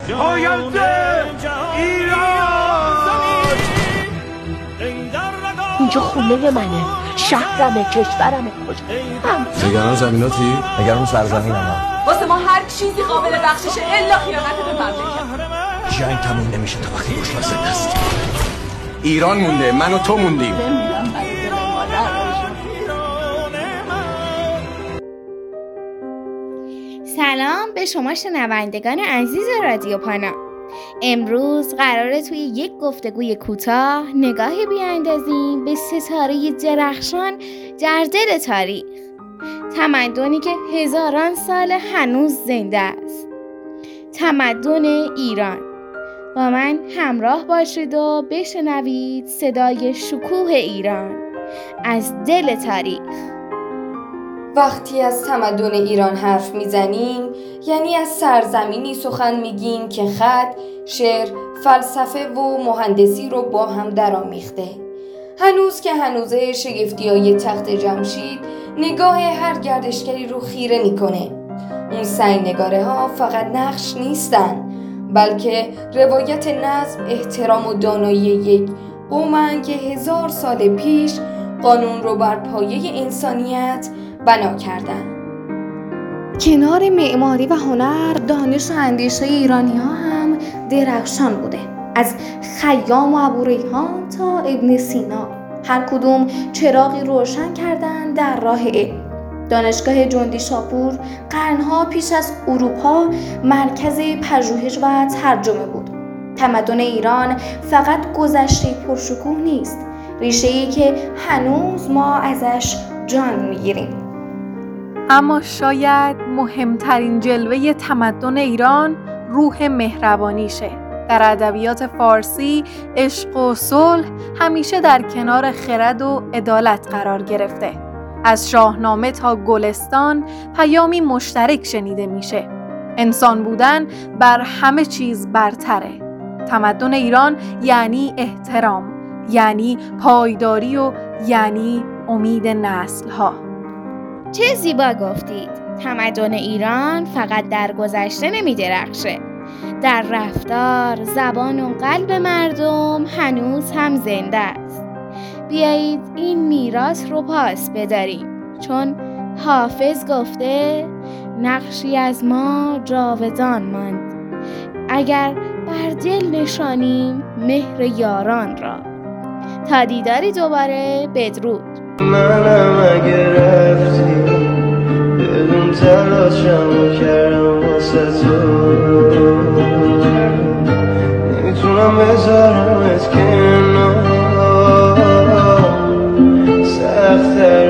پاینده ایران. اینجا خونه منه، شهرمه، کشورمه. کجا؟ نگران زمیناتی؟ نگران سرزمینم. واسه ما هر چیزی قابل بخششه الا خیانت به مملکت. جنگ تموم نمیشه تا وقتی گوش واسه است. ایران مونده، من و تو موندیم. سلام به شما شنوندگان عزیز رادیو پانا. امروز قراره توی یک گفتگوی کوتاه نگاهی بیاندازیم به ستاره درخشان در دل تاریخ، تمدنی که هزاران سال هنوز زنده است، تمدن ایران. با من همراه باشید و بشنوید صدای شکوه ایران از دل تاریخ. وقتی از تمدن ایران حرف میزنیم یعنی از سرزمینی سخن میگیم که خط، شعر، فلسفه و مهندسی رو با هم درآمیخته. هنوز که هنوزه شگفتی‌های تخت جمشید نگاه هر گردشگری رو خیره میکنه. اون سنگنگاره ها فقط نقش نیستن، بلکه روایت نظم، احترام و دانایی یک قومن که 1000 سال پیش قانون رو بر پایه انسانیت بنا کردن. کنار معماری و هنر، دانش و اندیشه ایرانی ها هم درخشان بوده. از خیام و ابوریحان تا ابن سینا، هر کدوم چراغی روشن کردن در راه علم. دانشگاه جندی شاپور قرنها پیش از اروپا مرکز پژوهش و ترجمه بود. تمدن ایران فقط گذشته پرشکوه نیست، ریشه‌ای که هنوز ما ازش جان میگیریم. اما شاید مهمترین جلوه تمدن ایران روح مهربانیشه. در ادبیات فارسی عشق و صلح همیشه در کنار خرد و عدالت قرار گرفته. از شاهنامه تا گلستان پیامی مشترک شنیده میشه. انسان بودن بر همه چیز برتره. تمدن ایران یعنی احترام، یعنی پایداری و یعنی امید نسل‌ها. چه زیبا گفتید. تمدن ایران فقط در گذشته نمی درخشه. در رفتار، زبان و قلب مردم هنوز هم زنده است. بیایید این میراث رو پاس بداریم، چون حافظ گفته نقشی از ما جاودان ماند اگر بر دل نشانیم مهر یاران را. تا دیداری دوباره، بدرود. منم اگه رفتی بدون تلاشم کردم واسه تو، نمیتونم بذارمت کنار، سخته